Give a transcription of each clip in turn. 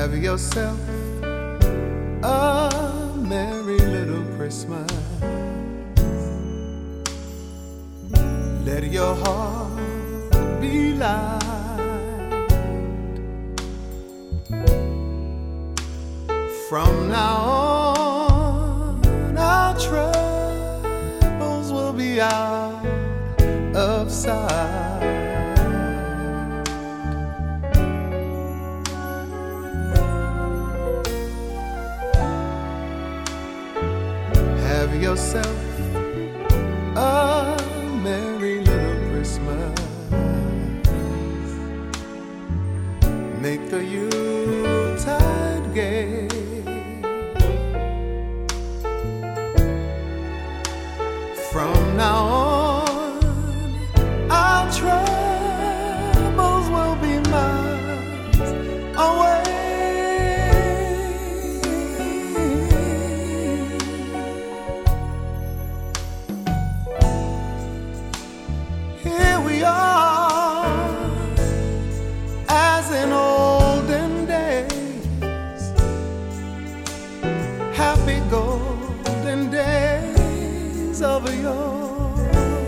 Have yourself a merry little Christmas. Let your heart be light. From now on, our troubles will be out of sight. Have yourself a merry little Christmas. Make the Yuletide gay. From now on, our troubles will be miles away. Here we are, as in olden days, happy golden days of yore.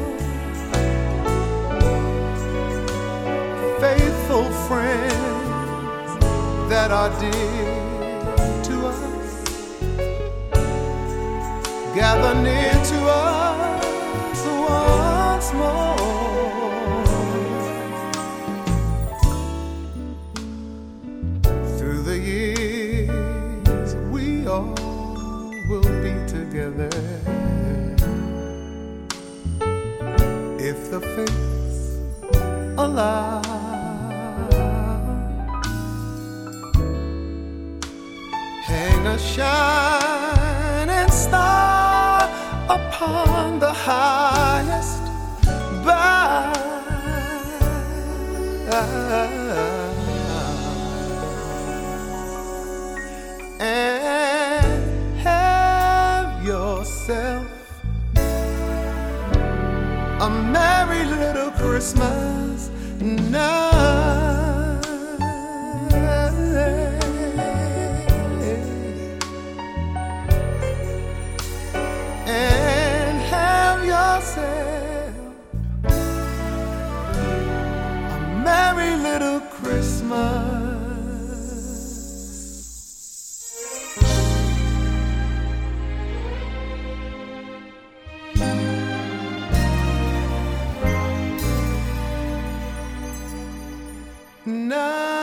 Faithful friends that are dear to us gather near to us once more. Through the years we all will be together, if the fates allow. Hang a shining star upon the highest bough, and have yourself a merry little Christmas night. And have yourself a merry little Christmas. Night.